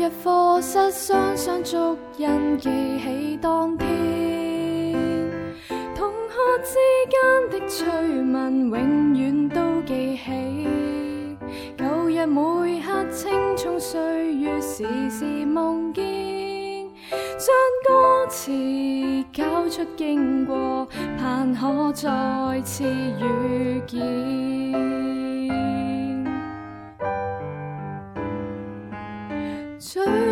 日課室雙雙足印，記起當天同學之間的趣聞，永遠都記起。舊日每刻青蔥歲月，時時夢見，將歌詞交出經過，盼可再次遇見。